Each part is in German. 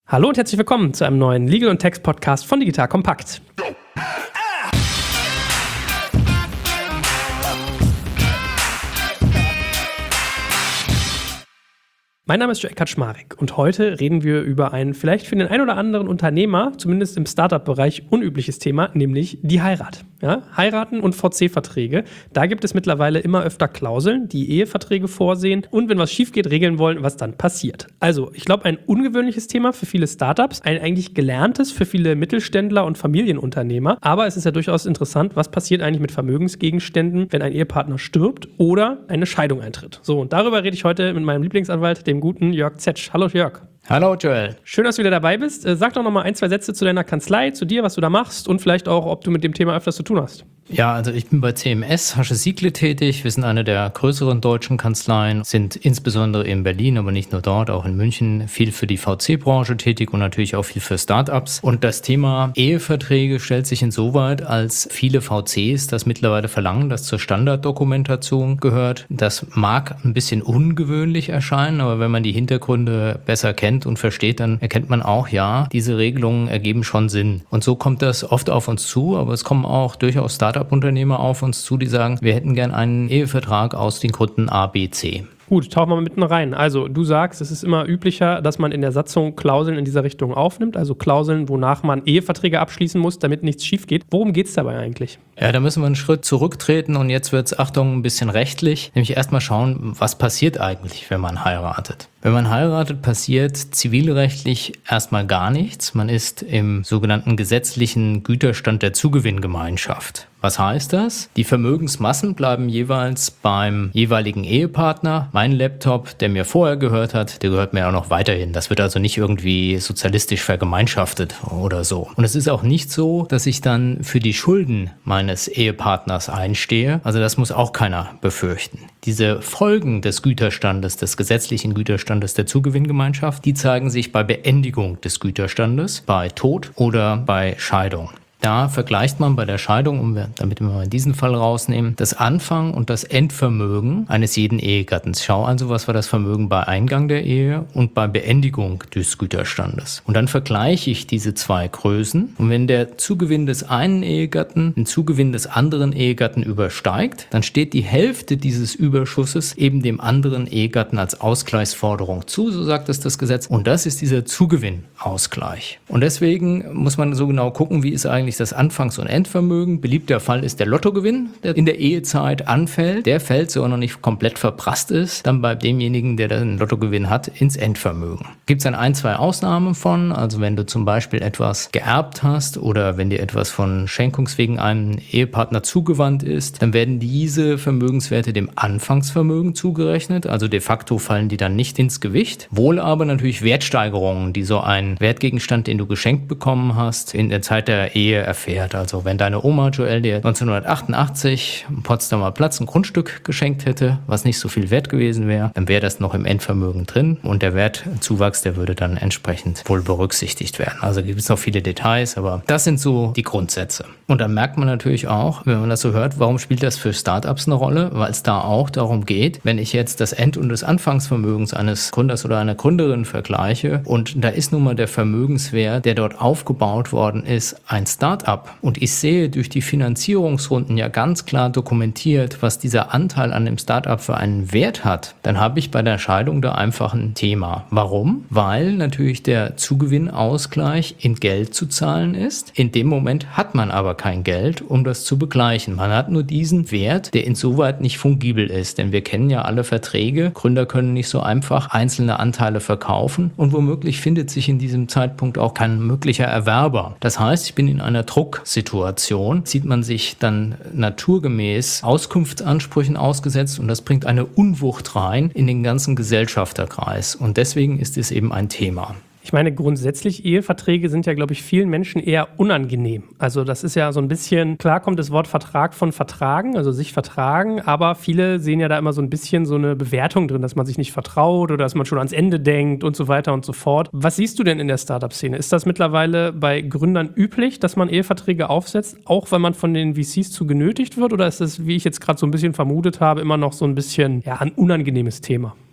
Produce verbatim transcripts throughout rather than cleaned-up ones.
Hallo und herzlich willkommen zu einem neuen Legal- und Tax-Podcast von Digital Kompakt. Mein Name ist Joe Kaczmarek und heute reden wir über ein vielleicht für den einen oder anderen Unternehmer, zumindest im Startup-Bereich, unübliches Thema, nämlich die Heirat. Ja, Heiraten und V C-Verträge. Da gibt es mittlerweile immer öfter Klauseln, die Eheverträge vorsehen und wenn was schief geht, regeln wollen, was dann passiert. Also, ich glaube, ein ungewöhnliches Thema für viele Startups, ein eigentlich gelerntes für viele Mittelständler und Familienunternehmer. Aber es ist ja durchaus interessant, was passiert eigentlich mit Vermögensgegenständen, wenn ein Ehepartner stirbt oder eine Scheidung eintritt. So, und darüber rede ich heute mit meinem Lieblingsanwalt, dem guten Jörg Zetsch. Hallo Jörg. Hallo Joel. Schön, dass du wieder dabei bist. Sag doch noch mal ein, zwei Sätze zu deiner Kanzlei, zu dir, was du da machst und vielleicht auch, ob du mit dem Thema öfters zu tun hast. Ja, also ich bin bei C M S Hasche-Siegle tätig. Wir sind eine der größeren deutschen Kanzleien, sind insbesondere in Berlin, aber nicht nur dort, auch in München, viel für die V C-Branche tätig und natürlich auch viel für Startups. Und das Thema Eheverträge stellt sich insoweit, als viele V Cs das mittlerweile verlangen, das zur Standarddokumentation gehört. Das mag ein bisschen ungewöhnlich erscheinen, aber wenn man die Hintergründe besser kennt und versteht, dann erkennt man auch, ja, diese Regelungen ergeben schon Sinn. Und so kommt das oft auf uns zu, aber es kommen auch durchaus Startup-Unternehmer auf uns zu, die sagen, wir hätten gern einen Ehevertrag aus den Gründen A, B, C. Gut, tauchen wir mal mitten rein. Also du sagst, es ist immer üblicher, dass man in der Satzung Klauseln in dieser Richtung aufnimmt, also Klauseln, wonach man Eheverträge abschließen muss, damit nichts schief geht. Worum geht es dabei eigentlich? Ja, da müssen wir einen Schritt zurücktreten und jetzt wird es, Achtung, ein bisschen rechtlich, nämlich erstmal schauen, was passiert eigentlich, wenn man heiratet. Wenn man heiratet, passiert zivilrechtlich erstmal gar nichts. Man ist im sogenannten gesetzlichen Güterstand der Zugewinngemeinschaft. Was heißt das? Die Vermögensmassen bleiben jeweils beim jeweiligen Ehepartner. Mein Laptop, der mir vorher gehört hat, der gehört mir auch noch weiterhin. Das wird also nicht irgendwie sozialistisch vergemeinschaftet oder so. Und es ist auch nicht so, dass ich dann für die Schulden meines Ehepartners einstehe. Also das muss auch keiner befürchten. Diese Folgen des Güterstandes, des gesetzlichen Güterstandes der Zugewinngemeinschaft, die zeigen sich bei Beendigung des Güterstandes, bei Tod oder bei Scheidung. Da vergleicht man bei der Scheidung, um wir, damit wir mal diesen Fall rausnehmen, das Anfang und das Endvermögen eines jeden Ehegattens. Schau also, was war das Vermögen bei Eingang der Ehe und bei Beendigung des Güterstandes. Und dann vergleiche ich diese zwei Größen. Und wenn der Zugewinn des einen Ehegatten den Zugewinn des anderen Ehegatten übersteigt, dann steht die Hälfte dieses Überschusses eben dem anderen Ehegatten als Ausgleichsforderung zu, so sagt es das Gesetz. Und das ist dieser Zugewinnausgleich. Und deswegen muss man so genau gucken, wie ist eigentlich das Anfangs- und Endvermögen. Beliebter Fall ist der Lottogewinn, der in der Ehezeit anfällt. Der fällt, so er noch nicht komplett verprasst ist, dann bei demjenigen, der den Lottogewinn hat, ins Endvermögen. Gibt es dann ein, zwei Ausnahmen von, also wenn du zum Beispiel etwas geerbt hast oder wenn dir etwas von Schenkungswegen einem Ehepartner zugewandt ist, dann werden diese Vermögenswerte dem Anfangsvermögen zugerechnet, also de facto fallen die dann nicht ins Gewicht. Wohl aber natürlich Wertsteigerungen, die so ein Wertgegenstand, den du geschenkt bekommen hast, in der Zeit der Ehe erfährt. Also wenn deine Oma Joel dir neunzehnhundertachtundachtzig am Potsdamer Platz ein Grundstück geschenkt hätte, was nicht so viel wert gewesen wäre, dann wäre das noch im Endvermögen drin und der Wertzuwachs, der würde dann entsprechend wohl berücksichtigt werden. Also gibt es noch viele Details, aber das sind so die Grundsätze. Und dann merkt man natürlich auch, wenn man das so hört, warum spielt das für Startups eine Rolle? Weil es da auch darum geht, wenn ich jetzt das End- und das Anfangsvermögens eines Gründers oder einer Gründerin vergleiche und da ist nun mal der Vermögenswert, der dort aufgebaut worden ist, ein Start-up und ich sehe durch die Finanzierungsrunden ja ganz klar dokumentiert, was dieser Anteil an dem Start-up für einen Wert hat, dann habe ich bei der Scheidung da einfach ein Thema. Warum? Weil natürlich der Zugewinnausgleich in Geld zu zahlen ist. In dem Moment hat man aber kein Geld, um das zu begleichen. Man hat nur diesen Wert, der insoweit nicht fungibel ist, denn wir kennen ja alle Verträge. Gründer können nicht so einfach einzelne Anteile verkaufen und womöglich findet sich in diesem Zeitpunkt auch kein möglicher Erwerber. Das heißt, ich bin in einer Drucksituation, sieht man sich dann naturgemäß Auskunftsansprüchen ausgesetzt und das bringt eine Unwucht rein in den ganzen Gesellschafterkreis und deswegen ist es eben ein Thema. Ich meine, grundsätzlich Eheverträge sind ja, glaube ich, vielen Menschen eher unangenehm. Also das ist ja so ein bisschen, klar kommt das Wort Vertrag von Vertragen, also sich vertragen, aber viele sehen ja da immer so ein bisschen so eine Bewertung drin, dass man sich nicht vertraut oder dass man schon ans Ende denkt und so weiter und so fort. Was siehst du denn in der Startup-Szene? Ist das mittlerweile bei Gründern üblich, dass man Eheverträge aufsetzt, auch wenn man von den V Cs zu genötigt wird? Oder ist das, wie ich jetzt gerade so ein bisschen vermutet habe, immer noch so ein bisschen ja, ein unangenehmes Thema?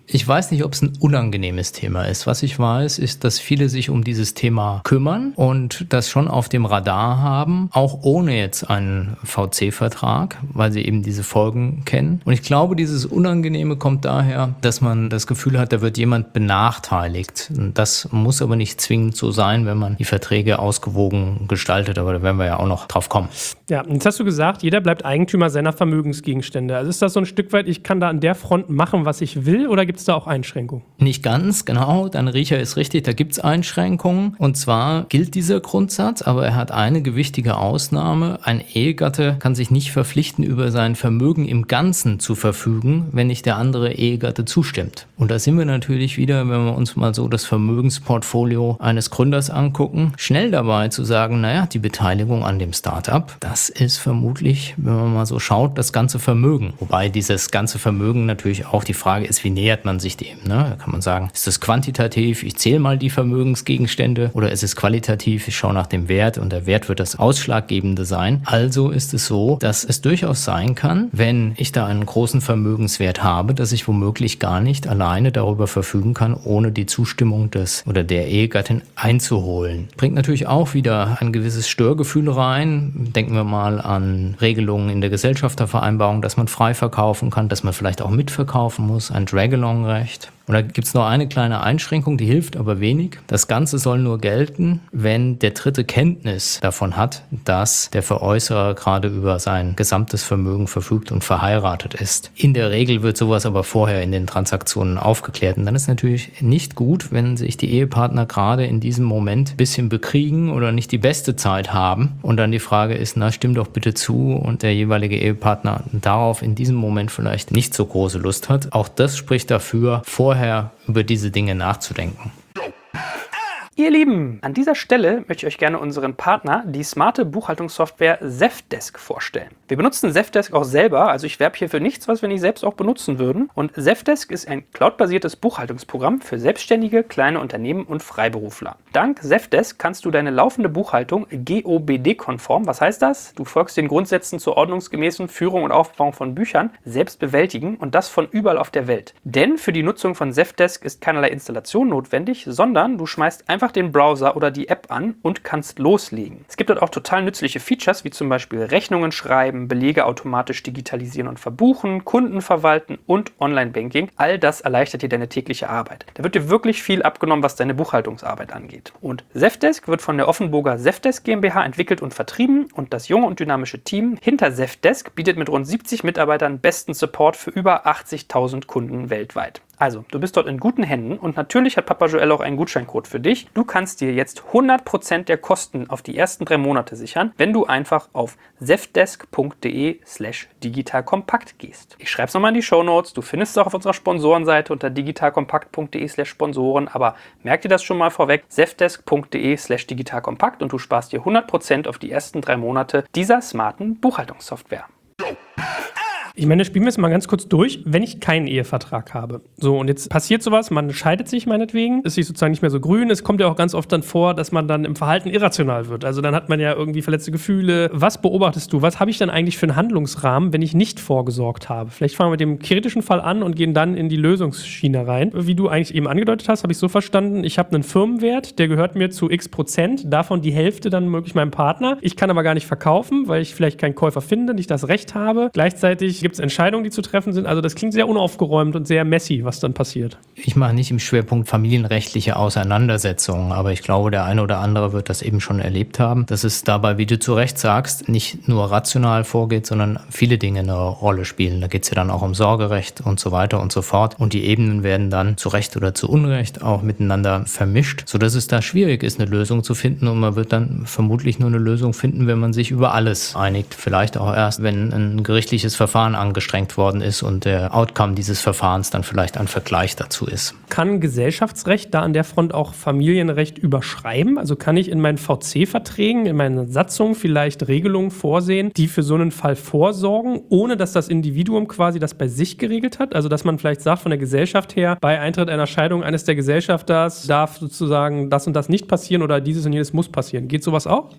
Ich weiß nicht, ob es ein unangenehmes Thema ist. Was ich weiß, ist, dass viele sich um dieses Thema kümmern und das schon auf dem Radar haben, auch ohne jetzt einen V C-Vertrag, weil sie eben diese Folgen kennen. Und ich glaube, dieses Unangenehme kommt daher, dass man das Gefühl hat, da wird jemand benachteiligt. Und das muss aber nicht zwingend so sein, wenn man die Verträge ausgewogen gestaltet, aber da werden wir ja auch noch drauf kommen. Ja, jetzt hast du gesagt, jeder bleibt Eigentümer seiner Vermögensgegenstände. Also ist das so ein Stück weit, ich kann da an der Front machen, was ich will, oder gibt es da auch Einschränkungen? Nicht ganz, genau. Dein Riecher ist richtig, da gibt es Einschränkungen. Und zwar gilt dieser Grundsatz, aber er hat eine gewichtige Ausnahme. Ein Ehegatte kann sich nicht verpflichten, über sein Vermögen im Ganzen zu verfügen, wenn nicht der andere Ehegatte zustimmt. Und da sind wir natürlich wieder, wenn wir uns mal so das Vermögensportfolio eines Gründers angucken, schnell dabei zu sagen, naja, die Beteiligung an dem Startup, das ist vermutlich, wenn man mal so schaut, das ganze Vermögen. Wobei dieses ganze Vermögen natürlich auch die Frage ist, wie nähert man sich dem? Ne? Da kann man sagen, ist es quantitativ, ich zähle mal die Vermögensgegenstände, oder ist es qualitativ, ich schaue nach dem Wert und der Wert wird das Ausschlaggebende sein. Also ist es so, dass es durchaus sein kann, wenn ich da einen großen Vermögenswert habe, dass ich womöglich gar nicht alleine darüber verfügen kann, ohne die Zustimmung des oder der Ehegattin einzuholen. Bringt natürlich auch wieder ein gewisses Störgefühl rein. Denken wir mal an Regelungen in der Gesellschaftervereinbarung, dass man frei verkaufen kann, dass man vielleicht auch mitverkaufen muss, ein Drag-along-Recht. Und da gibt es noch eine kleine Einschränkung, die hilft aber wenig. Das Ganze soll nur gelten, wenn der Dritte Kenntnis davon hat, dass der Veräußerer gerade über sein gesamtes Vermögen verfügt und verheiratet ist. In der Regel wird sowas aber vorher in den Transaktionen aufgeklärt. Und dann ist natürlich nicht gut, wenn sich die Ehepartner gerade in diesem Moment ein bisschen bekriegen oder nicht die beste Zeit haben. Und dann die Frage ist, na, stimm doch bitte zu, und der jeweilige Ehepartner darauf in diesem Moment vielleicht nicht so große Lust hat. Auch das spricht dafür, vorher über diese Dinge nachzudenken. Ihr Lieben, an dieser Stelle möchte ich euch gerne unseren Partner, die smarte Buchhaltungssoftware Zendesk, vorstellen. Wir benutzen Zendesk auch selber, also ich werbe hier für nichts, was wir nicht selbst auch benutzen würden. Und Zendesk ist ein cloudbasiertes Buchhaltungsprogramm für Selbstständige, kleine Unternehmen und Freiberufler. Dank Zendesk kannst du deine laufende Buchhaltung G O B D-konform, was heißt das? Du folgst den Grundsätzen zur ordnungsgemäßen Führung und Aufbauung von Büchern, selbst bewältigen, und das von überall auf der Welt. Denn für die Nutzung von Zendesk ist keinerlei Installation notwendig, sondern du schmeißt einfach den Browser oder die App an und kannst loslegen. Es gibt dort auch total nützliche Features, wie zum Beispiel Rechnungen schreiben, Belege automatisch digitalisieren und verbuchen, Kunden verwalten und Online-Banking. All das erleichtert dir deine tägliche Arbeit. Da wird dir wirklich viel abgenommen, was deine Buchhaltungsarbeit angeht. Und Zendesk wird von der Offenburger Zendesk GmbH entwickelt und vertrieben, und das junge und dynamische Team hinter Zendesk bietet mit rund siebzig Mitarbeitern besten Support für über achtzigtausend Kunden weltweit. Also, du bist dort in guten Händen, und natürlich hat Papa Joel auch einen Gutscheincode für dich. Du kannst dir jetzt hundert Prozent der Kosten auf die ersten drei Monate sichern, wenn du einfach auf zendesk.de slash digitalkompakt gehst. Ich schreibe es nochmal in die Shownotes. Du findest es auch auf unserer Sponsorenseite unter digitalkompakt.de slash Sponsoren, aber merk dir das schon mal vorweg, zendesk.de slash digitalkompakt, und du sparst dir hundert Prozent auf die ersten drei Monate dieser smarten Buchhaltungssoftware. Ich meine, spielen wir es mal ganz kurz durch, wenn ich keinen Ehevertrag habe. So, und jetzt passiert sowas, man scheidet sich meinetwegen, ist sich sozusagen nicht mehr so grün. Es kommt ja auch ganz oft dann vor, dass man dann im Verhalten irrational wird. Also dann hat man ja irgendwie verletzte Gefühle. Was beobachtest du? Was habe ich dann eigentlich für einen Handlungsrahmen, wenn ich nicht vorgesorgt habe? Vielleicht fangen wir mit dem kritischen Fall an und gehen dann in die Lösungsschiene rein. Wie du eigentlich eben angedeutet hast, habe ich so verstanden, ich habe einen Firmenwert, der gehört mir zu x Prozent, davon die Hälfte dann möglich meinem Partner. Ich kann aber gar nicht verkaufen, weil ich vielleicht keinen Käufer finde, nicht das Recht habe. Gleichzeitig gibt es Entscheidungen, die zu treffen sind. Also das klingt sehr unaufgeräumt und sehr messy, was dann passiert. Ich mache nicht im Schwerpunkt familienrechtliche Auseinandersetzungen, aber ich glaube, der eine oder andere wird das eben schon erlebt haben, dass es dabei, wie du zu Recht sagst, nicht nur rational vorgeht, sondern viele Dinge eine Rolle spielen. Da geht es ja dann auch um Sorgerecht und so weiter und so fort. Und die Ebenen werden dann zu Recht oder zu Unrecht auch miteinander vermischt, sodass es da schwierig ist, eine Lösung zu finden. Und man wird dann vermutlich nur eine Lösung finden, wenn man sich über alles einigt. Vielleicht auch erst, wenn ein gerichtliches Verfahren angestrengt worden ist und der Outcome dieses Verfahrens dann vielleicht ein Vergleich dazu ist. Kann Gesellschaftsrecht da an der Front auch Familienrecht überschreiben? Also kann ich in meinen V C-Verträgen, in meinen Satzungen vielleicht Regelungen vorsehen, die für so einen Fall vorsorgen, ohne dass das Individuum quasi das bei sich geregelt hat? Also dass man vielleicht sagt von der Gesellschaft her, bei Eintritt einer Scheidung eines der Gesellschafters darf sozusagen das und das nicht passieren oder dieses und jenes muss passieren. Geht sowas auch?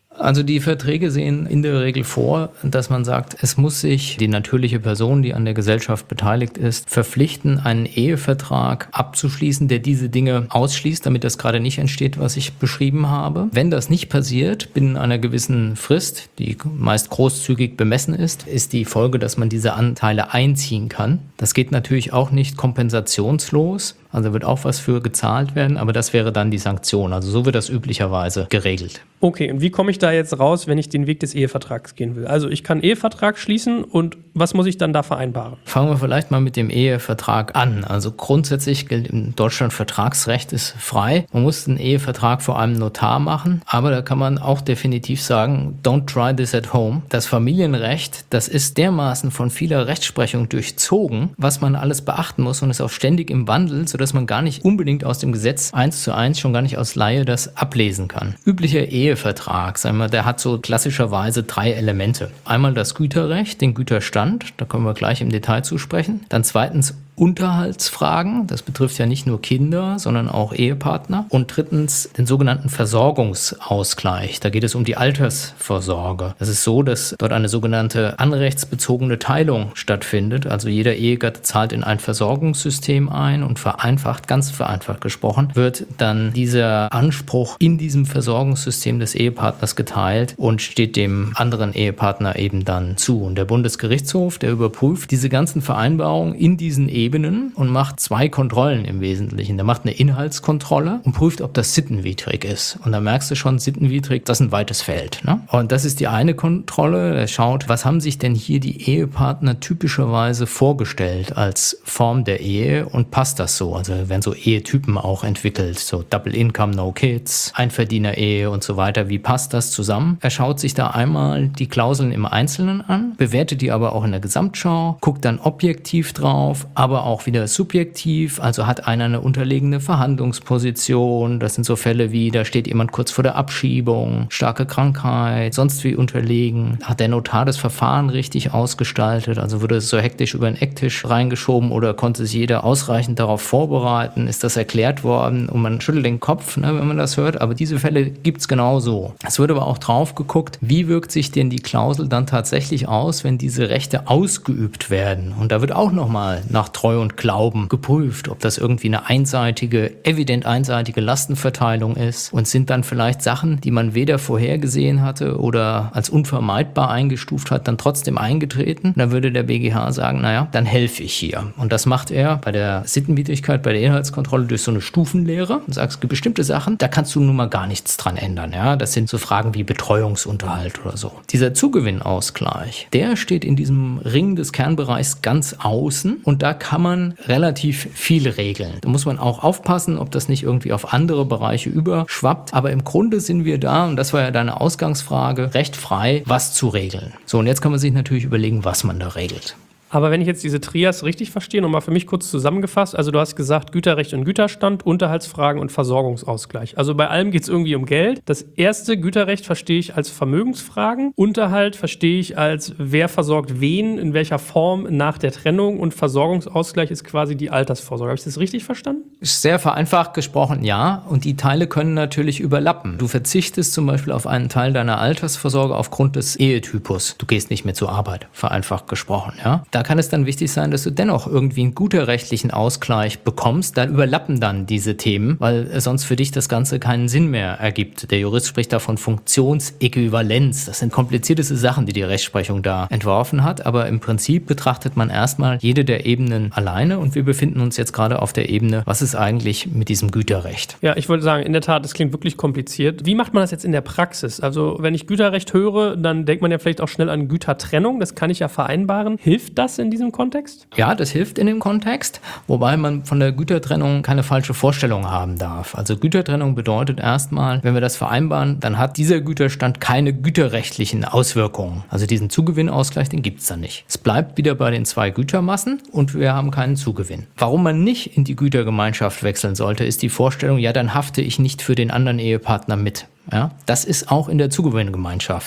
Also die Verträge sehen in der Regel vor, dass man sagt, es muss sich die natürliche Person, die an der Gesellschaft beteiligt ist, verpflichten, einen Ehevertrag abzuschließen, der diese Dinge ausschließt, damit das gerade nicht entsteht, was ich beschrieben habe. Wenn das nicht passiert, binnen einer gewissen Frist, die meist großzügig bemessen ist, ist die Folge, dass man diese Anteile einziehen kann. Das geht natürlich auch nicht kompensationslos. Also wird auch was für gezahlt werden, aber das wäre dann die Sanktion. Also so wird das üblicherweise geregelt. Okay, und wie komme ich da jetzt raus, wenn ich den Weg des Ehevertrags gehen will? Also ich kann Ehevertrag schließen und was muss ich dann da vereinbaren? Fangen wir vielleicht mal mit dem Ehevertrag an. Also grundsätzlich gilt in Deutschland, Vertragsrecht ist frei. Man muss einen Ehevertrag vor einem Notar machen, aber da kann man auch definitiv sagen, don't try this at home. Das Familienrecht, das ist dermaßen von vieler Rechtsprechung durchzogen, was man alles beachten muss und ist auch ständig im Wandel, sodass man gar nicht unbedingt aus dem Gesetz eins zu eins, schon gar nicht aus Laie, das ablesen kann. Üblicher Ehevertrag, sagen wir, der hat so klassischerweise drei Elemente. Einmal das Güterrecht, den Güterstand, da können wir gleich im Detail zu sprechen. Dann zweitens Unterhaltsfragen, das betrifft ja nicht nur Kinder, sondern auch Ehepartner. Und drittens den sogenannten Versorgungsausgleich, da geht es um die Altersvorsorge. Es ist so, dass dort eine sogenannte anrechtsbezogene Teilung stattfindet, also jeder Ehegatte zahlt in ein Versorgungssystem ein und vereinfacht, ganz vereinfacht gesprochen, wird dann dieser Anspruch in diesem Versorgungssystem des Ehepartners geteilt und steht dem anderen Ehepartner eben dann zu. Und der Bundesgerichtshof, der überprüft diese ganzen Vereinbarungen in diesen Ebenen und macht zwei Kontrollen im Wesentlichen. Der macht eine Inhaltskontrolle und prüft, ob das sittenwidrig ist. Und da merkst du schon, sittenwidrig, das ist ein weites Feld. Ne? Und das ist die eine Kontrolle. Er schaut, was haben sich denn hier die Ehepartner typischerweise vorgestellt als Form der Ehe und passt das so? Also werden so Ehetypen auch entwickelt, so Double Income, No Kids, Einverdiener-Ehe und so weiter. Wie passt das zusammen? Er schaut sich da einmal die Klauseln im Einzelnen an, bewertet die aber auch in der Gesamtschau, guckt dann objektiv drauf, aber auch wieder subjektiv, also hat einer eine unterlegene Verhandlungsposition. Das sind so Fälle wie, da steht jemand kurz vor der Abschiebung, starke Krankheit, sonst wie unterlegen. Hat der Notar das Verfahren richtig ausgestaltet? Also wurde es so hektisch über den Ecktisch reingeschoben oder konnte sich jeder ausreichend darauf vorbereiten? Ist das erklärt worden? Und man schüttelt den Kopf, ne, wenn man das hört. Aber diese Fälle gibt es genauso. Es wird aber auch drauf geguckt, wie wirkt sich denn die Klausel dann tatsächlich aus, wenn diese Rechte ausgeübt werden? Und da wird auch nochmal nach Treu und Glauben geprüft, ob das irgendwie eine einseitige, evident einseitige Lastenverteilung ist und sind dann vielleicht Sachen, die man weder vorhergesehen hatte oder als unvermeidbar eingestuft hat, dann trotzdem eingetreten. Dann würde der B G H sagen, naja, dann helfe ich hier. Und das macht er bei der Sittenwidrigkeit, bei der Inhaltskontrolle durch so eine Stufenlehre und sagt, es gibt bestimmte Sachen, da kannst du nun mal gar nichts dran ändern. Ja? Das sind so Fragen wie Betreuungsunterhalt oder so. Dieser Zugewinnausgleich, der steht in diesem Ring des Kernbereichs ganz außen und da kann man relativ viel regeln. Da muss man auch aufpassen, ob das nicht irgendwie auf andere Bereiche überschwappt. Aber im Grunde sind wir da, und das war ja deine Ausgangsfrage, recht frei, was zu regeln. So, und jetzt kann man sich natürlich überlegen, was man da regelt. Aber wenn ich jetzt diese Trias richtig verstehe, nochmal für mich kurz zusammengefasst, also du hast gesagt Güterrecht und Güterstand, Unterhaltsfragen und Versorgungsausgleich. Also bei allem geht es irgendwie um Geld. Das erste Güterrecht verstehe ich als Vermögensfragen, Unterhalt verstehe ich als wer versorgt wen, in welcher Form nach der Trennung und Versorgungsausgleich ist quasi die Altersvorsorge. Habe ich das richtig verstanden? Sehr vereinfacht gesprochen, ja. Und die Teile können natürlich überlappen. Du verzichtest zum Beispiel auf einen Teil deiner Altersvorsorge aufgrund des Ehetypus. Du gehst nicht mehr zur Arbeit, vereinfacht gesprochen, ja. Da kann es dann wichtig sein, dass du dennoch irgendwie einen güterrechtlichen Ausgleich bekommst. Da überlappen dann diese Themen, weil sonst für dich das Ganze keinen Sinn mehr ergibt. Der Jurist spricht da von Funktionsäquivalenz. Das sind komplizierteste Sachen, die die Rechtsprechung da entworfen hat. Aber im Prinzip betrachtet man erstmal jede der Ebenen alleine und wir befinden uns jetzt gerade auf der Ebene, was ist eigentlich mit diesem Güterrecht? Ja, ich wollte sagen, in der Tat, das klingt wirklich kompliziert. Wie macht man das jetzt in der Praxis? Also wenn ich Güterrecht höre, dann denkt man ja vielleicht auch schnell an Gütertrennung. Das kann ich ja vereinbaren. Hilft das in diesem Kontext? Ja, das hilft in dem Kontext, wobei man von der Gütertrennung keine falsche Vorstellung haben darf. Also Gütertrennung bedeutet erstmal, wenn wir das vereinbaren, dann hat dieser Güterstand keine güterrechtlichen Auswirkungen. Also diesen Zugewinnausgleich, den gibt es dann nicht. Es bleibt wieder bei den zwei Gütermassen und wir haben keinen Zugewinn. Warum man nicht in die Gütergemeinschaft wechseln sollte, ist die Vorstellung, ja, dann hafte ich nicht für den anderen Ehepartner mit. Ja, das ist auch in der Zugewinngemeinschaft so.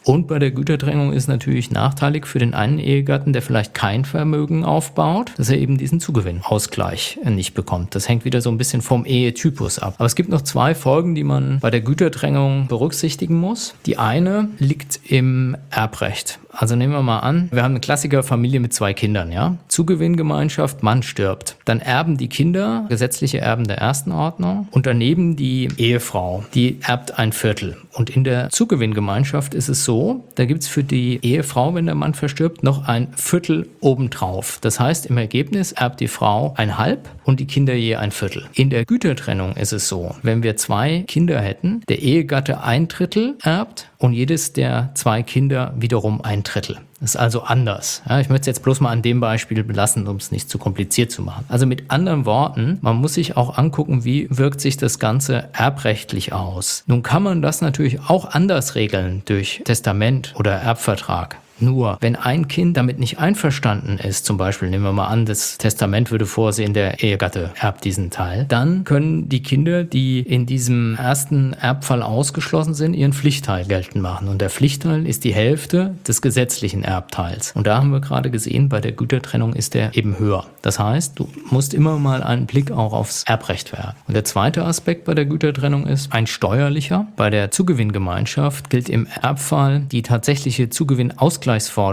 Und bei der Gütertrennung ist natürlich nachteilig für den einen Ehegatten, der vielleicht kein Vermögen aufbaut, dass er eben diesen Zugewinnausgleich nicht bekommt. Das hängt wieder so ein bisschen vom Ehetypus ab. Aber es gibt noch zwei Folgen, die man bei der Gütertrennung berücksichtigen muss. Die eine liegt im Erbrecht. Also nehmen wir mal an, wir haben eine Klassikerfamilie mit zwei Kindern, ja? Zugewinngemeinschaft, Mann stirbt. Dann erben die Kinder, gesetzliche Erben der ersten Ordnung, und daneben die Ehefrau, die erbt ein Viertel. Und in der Zugewinngemeinschaft ist es so, da gibt es für die Ehefrau, wenn der Mann verstirbt, noch ein Viertel obendrauf. Das heißt, im Ergebnis erbt die Frau ein Halb und die Kinder je ein Viertel. In der Gütertrennung ist es so, wenn wir zwei Kinder hätten, der Ehegatte ein Drittel erbt und jedes der zwei Kinder wiederum ein Drittel. Das ist also anders. Ja, ich möchte es jetzt bloß mal an dem Beispiel belassen, um es nicht zu kompliziert zu machen. Also mit anderen Worten, man muss sich auch angucken, wie wirkt sich das Ganze erbrechtlich aus. Nun kann man das natürlich auch anders regeln durch Testament oder Erbvertrag. Nur, wenn ein Kind damit nicht einverstanden ist, zum Beispiel nehmen wir mal an, das Testament würde vorsehen, der Ehegatte erbt diesen Teil, dann können die Kinder, die in diesem ersten Erbfall ausgeschlossen sind, ihren Pflichtteil geltend machen. Und der Pflichtteil ist die Hälfte des gesetzlichen Erbteils. Und da haben wir gerade gesehen, bei der Gütertrennung ist der eben höher. Das heißt, du musst immer mal einen Blick auch aufs Erbrecht werfen. Und der zweite Aspekt bei der Gütertrennung ist ein steuerlicher. Bei der Zugewinngemeinschaft gilt im Erbfall die tatsächliche Zugewinnausgleichsforderung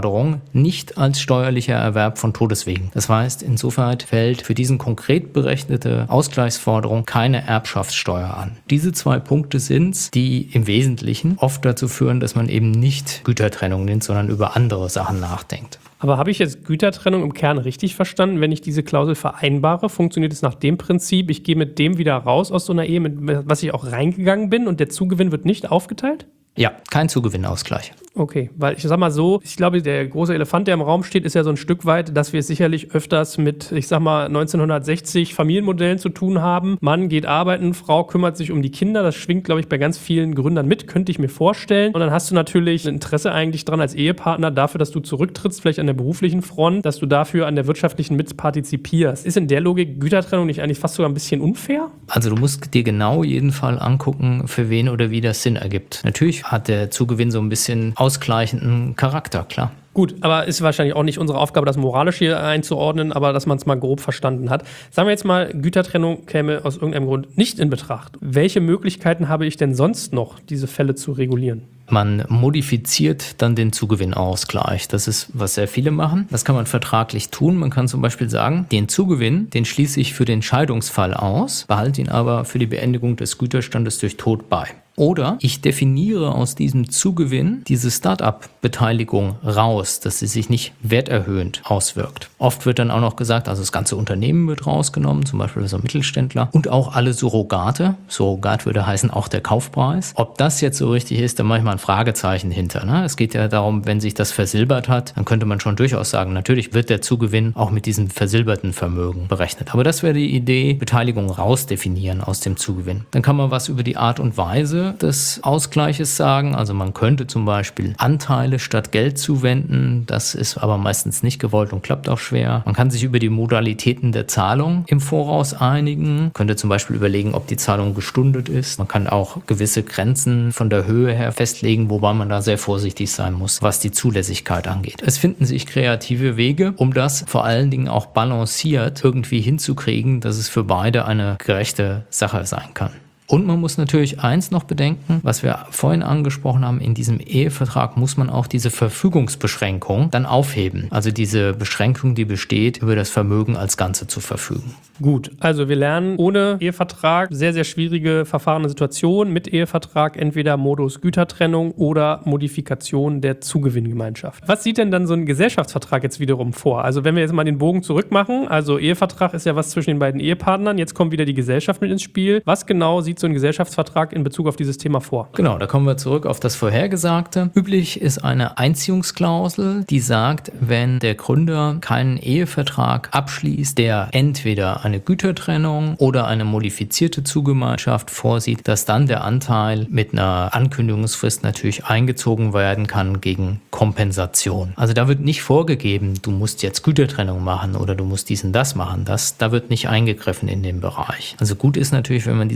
nicht als steuerlicher Erwerb von Todeswegen. Das heißt, insofern fällt für diesen konkret berechnete Ausgleichsforderung keine Erbschaftssteuer an. Diese zwei Punkte sind's, die im Wesentlichen oft dazu führen, dass man eben nicht Gütertrennung nennt, sondern über andere Sachen nachdenkt. Aber habe ich jetzt Gütertrennung im Kern richtig verstanden? Wenn ich diese Klausel vereinbare, funktioniert es nach dem Prinzip, ich gehe mit dem wieder raus aus so einer Ehe, mit was ich auch reingegangen bin, und der Zugewinn wird nicht aufgeteilt? Ja, kein Zugewinnausgleich. Okay, weil ich sag mal so, ich glaube, der große Elefant, der im Raum steht, ist ja so ein Stück weit, dass wir es sicherlich öfters mit, ich sag mal, neunzehnhundertsechzig Familienmodellen zu tun haben. Mann geht arbeiten, Frau kümmert sich um die Kinder. Das schwingt, glaube ich, bei ganz vielen Gründern mit, könnte ich mir vorstellen. Und dann hast du natürlich ein Interesse eigentlich dran als Ehepartner dafür, dass du zurücktrittst, vielleicht an der beruflichen Front, dass du dafür an der wirtschaftlichen mitpartizipierst. Ist in der Logik Gütertrennung nicht eigentlich fast sogar ein bisschen unfair? Also du musst dir genau jeden Fall angucken, für wen oder wie das Sinn ergibt. Natürlich hat der Zugewinn so ein bisschen ausgleichenden Charakter, klar. Gut, aber ist wahrscheinlich auch nicht unsere Aufgabe, das moralisch hier einzuordnen, aber dass man es mal grob verstanden hat. Sagen wir jetzt mal, Gütertrennung käme aus irgendeinem Grund nicht in Betracht. Welche Möglichkeiten habe ich denn sonst noch, diese Fälle zu regulieren? Man modifiziert dann den Zugewinnausgleich. Das ist, was sehr viele machen. Das kann man vertraglich tun. Man kann zum Beispiel sagen, den Zugewinn, den schließe ich für den Scheidungsfall aus, behalte ihn aber für die Beendigung des Güterstandes durch Tod bei. Oder ich definiere aus diesem Zugewinn diese Start-up-Beteiligung raus, dass sie sich nicht werterhöhend auswirkt. Oft wird dann auch noch gesagt, also das ganze Unternehmen wird rausgenommen, zum Beispiel so ein Mittelständler, und auch alle Surrogate. Surrogat würde heißen auch der Kaufpreis. Ob das jetzt so richtig ist, da mache ich mal ein Fragezeichen hinter. Ne? Es geht ja darum, wenn sich das versilbert hat, dann könnte man schon durchaus sagen, natürlich wird der Zugewinn auch mit diesem versilberten Vermögen berechnet. Aber das wäre die Idee, Beteiligung rausdefinieren aus dem Zugewinn. Dann kann man was über die Art und Weise des Ausgleiches sagen. Also man könnte zum Beispiel Anteile statt Geld zuwenden. Das ist aber meistens nicht gewollt und klappt auch schwer. Man kann sich über die Modalitäten der Zahlung im Voraus einigen. Man könnte zum Beispiel überlegen, ob die Zahlung gestundet ist. Man kann auch gewisse Grenzen von der Höhe her festlegen, wobei man da sehr vorsichtig sein muss, was die Zulässigkeit angeht. Es finden sich kreative Wege, um das vor allen Dingen auch balanciert irgendwie hinzukriegen, dass es für beide eine gerechte Sache sein kann. Und man muss natürlich eins noch bedenken, was wir vorhin angesprochen haben, in diesem Ehevertrag muss man auch diese Verfügungsbeschränkung dann aufheben. Also diese Beschränkung, die besteht, über das Vermögen als Ganze zu verfügen. Gut, also wir lernen ohne Ehevertrag sehr, sehr schwierige verfahrene Situationen, mit Ehevertrag entweder Modus Gütertrennung oder Modifikation der Zugewinngemeinschaft. Was sieht denn dann so ein Gesellschaftsvertrag jetzt wiederum vor? Also wenn wir jetzt mal den Bogen zurück machen, also Ehevertrag ist ja was zwischen den beiden Ehepartnern, jetzt kommt wieder die Gesellschaft mit ins Spiel. Was genau sieht so ein Gesellschaftsvertrag in Bezug auf dieses Thema vor? Genau, da kommen wir zurück auf das Vorhergesagte. Üblich ist eine Einziehungsklausel, die sagt, wenn der Gründer keinen Ehevertrag abschließt, der entweder eine Gütertrennung oder eine modifizierte Zugemeinschaft vorsieht, dass dann der Anteil mit einer Ankündigungsfrist natürlich eingezogen werden kann gegen Kompensation. Also da wird nicht vorgegeben, du musst jetzt Gütertrennung machen oder du musst dies und das machen. Das, da wird nicht eingegriffen in den Bereich. Also gut ist natürlich, wenn man diese Themen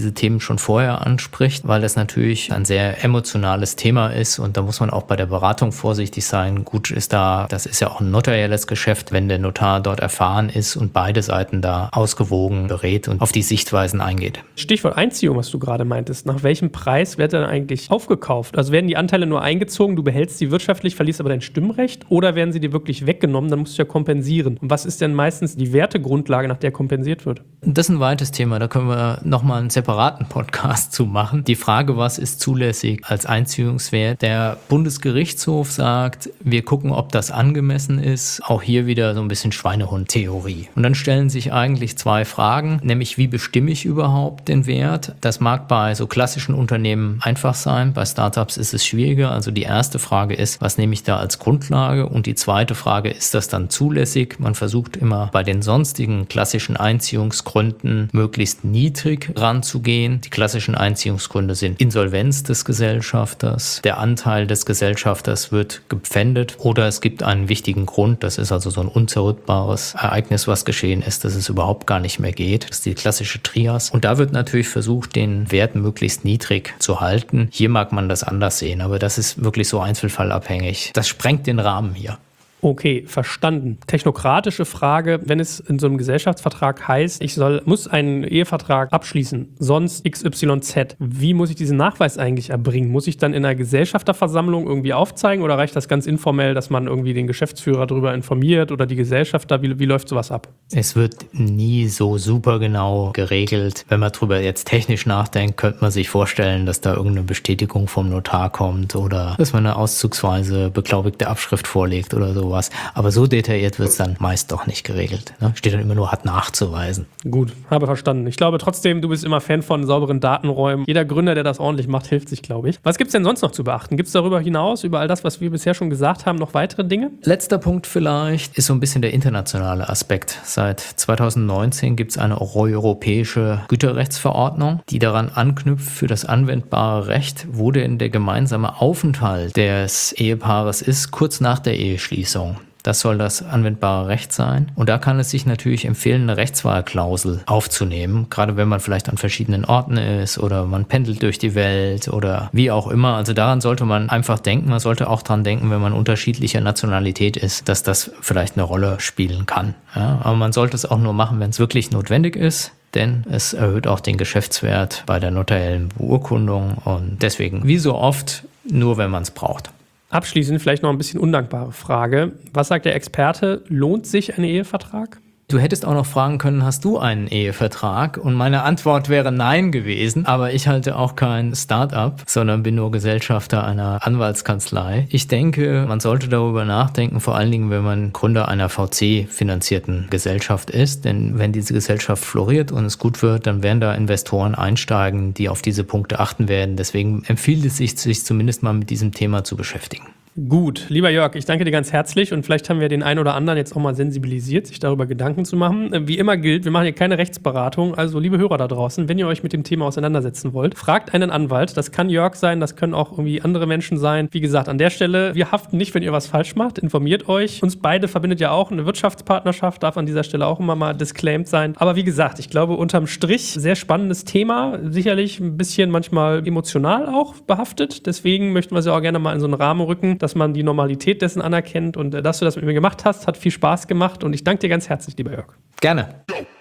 schon vorher anspricht, weil das natürlich ein sehr emotionales Thema ist und da muss man auch bei der Beratung vorsichtig sein. Gut ist da, das ist ja auch ein notarielles Geschäft, wenn der Notar dort erfahren ist und beide Seiten da ausgewogen berät und auf die Sichtweisen eingeht. Stichwort Einziehung, was du gerade meintest. Nach welchem Preis wird dann eigentlich aufgekauft? Also werden die Anteile nur eingezogen, du behältst sie wirtschaftlich, verlierst aber dein Stimmrecht oder werden sie dir wirklich weggenommen, dann musst du ja kompensieren. Und was ist denn meistens die Wertegrundlage, nach der kompensiert wird? Das ist ein weites Thema, da können wir nochmal einen separaten Podcast zu machen. Die Frage, was ist zulässig als Einziehungswert? Der Bundesgerichtshof sagt, wir gucken, ob das angemessen ist. Auch hier wieder so ein bisschen Schweinehund-Theorie. Und dann stellen sich eigentlich zwei Fragen, nämlich wie bestimme ich überhaupt den Wert? Das mag bei so klassischen Unternehmen einfach sein, bei Startups ist es schwieriger. Also die erste Frage ist, was nehme ich da als Grundlage? Und die zweite Frage, ist das dann zulässig? Man versucht immer bei den sonstigen klassischen Einziehungsgründen möglichst niedrig ranzugehen. Die klassischen Einziehungsgründe sind Insolvenz des Gesellschafters, der Anteil des Gesellschafters wird gepfändet oder es gibt einen wichtigen Grund, das ist also so ein unzerrüttbares Ereignis, was geschehen ist, dass es überhaupt gar nicht mehr geht. Das ist die klassische Trias. Und da wird natürlich versucht, den Wert möglichst niedrig zu halten. Hier mag man das anders sehen, aber das ist wirklich so einzelfallabhängig. Das sprengt den Rahmen hier. Okay, verstanden. Technokratische Frage, wenn es in so einem Gesellschaftsvertrag heißt, ich soll, muss einen Ehevertrag abschließen, sonst X Y Z. Wie muss ich diesen Nachweis eigentlich erbringen? Muss ich dann in einer Gesellschafterversammlung irgendwie aufzeigen oder reicht das ganz informell, dass man irgendwie den Geschäftsführer darüber informiert oder die Gesellschafter? Wie, wie läuft sowas ab? Es wird nie so super genau geregelt. Wenn man drüber jetzt technisch nachdenkt, könnte man sich vorstellen, dass da irgendeine Bestätigung vom Notar kommt oder dass man eine auszugsweise beglaubigte Abschrift vorlegt oder so. Was. Aber so detailliert wird es dann meist doch nicht geregelt. Ne? Steht dann immer nur, hat nachzuweisen. Gut, habe verstanden. Ich glaube trotzdem, du bist immer Fan von sauberen Datenräumen. Jeder Gründer, der das ordentlich macht, hilft sich, glaube ich. Was gibt es denn sonst noch zu beachten? Gibt es darüber hinaus, über all das, was wir bisher schon gesagt haben, noch weitere Dinge? Letzter Punkt vielleicht ist so ein bisschen der internationale Aspekt. Seit zwanzig neunzehn gibt es eine europäische Güterrechtsverordnung, die daran anknüpft, für das anwendbare Recht, wo denn der gemeinsame Aufenthalt des Ehepaares ist, kurz nach der Eheschließung. Das soll das anwendbare Recht sein. Und da kann es sich natürlich empfehlen, eine Rechtswahlklausel aufzunehmen, gerade wenn man vielleicht an verschiedenen Orten ist oder man pendelt durch die Welt oder wie auch immer. Also daran sollte man einfach denken. Man sollte auch dran denken, wenn man unterschiedlicher Nationalität ist, dass das vielleicht eine Rolle spielen kann. Ja, aber man sollte es auch nur machen, wenn es wirklich notwendig ist. Denn es erhöht auch den Geschäftswert bei der notariellen Beurkundung und deswegen, wie so oft, nur wenn man es braucht. Abschließend vielleicht noch ein bisschen undankbare Frage. Was sagt der Experte? Lohnt sich ein Ehevertrag? Du hättest auch noch fragen können, hast du einen Ehevertrag? Und meine Antwort wäre nein gewesen. Aber ich halte auch kein Start-up, sondern bin nur Gesellschafter einer Anwaltskanzlei. Ich denke, man sollte darüber nachdenken, vor allen Dingen, wenn man Gründer einer V C-finanzierten Gesellschaft ist. Denn wenn diese Gesellschaft floriert und es gut wird, dann werden da Investoren einsteigen, die auf diese Punkte achten werden. Deswegen empfiehlt es sich, sich zumindest mal mit diesem Thema zu beschäftigen. Gut, lieber Jörg, ich danke dir ganz herzlich und vielleicht haben wir den einen oder anderen jetzt auch mal sensibilisiert, sich darüber Gedanken zu machen. Wie immer gilt, wir machen hier keine Rechtsberatung, also liebe Hörer da draußen, wenn ihr euch mit dem Thema auseinandersetzen wollt, fragt einen Anwalt, das kann Jörg sein, das können auch irgendwie andere Menschen sein. Wie gesagt, an der Stelle, wir haften nicht, wenn ihr was falsch macht, informiert euch. Uns beide verbindet ja auch eine Wirtschaftspartnerschaft, darf an dieser Stelle auch immer mal disclaimed sein. Aber wie gesagt, ich glaube, unterm Strich, sehr spannendes Thema, sicherlich ein bisschen manchmal emotional auch behaftet, deswegen möchten wir es ja auch gerne mal in so einen Rahmen rücken, dass man die Normalität dessen anerkennt und äh, dass du das mit mir gemacht hast, hat viel Spaß gemacht und ich danke dir ganz herzlich, lieber Jörg. Gerne.